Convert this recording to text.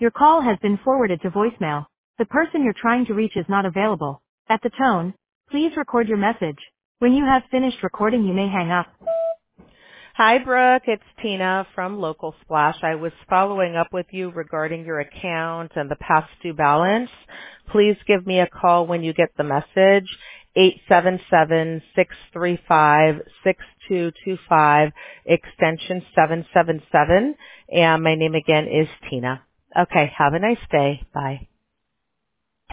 Your call has been forwarded to voicemail. The person you're trying to reach is not available. At the tone, please record your message. When you have finished recording, you may hang up. Hi, Brooke. It's Tina from Local Splash. I was following up with you regarding your account and the past due balance. Please give me a call when you get the message, 877-635-6225, extension 777. And my name again is Tina. Okay, have a nice day. Bye.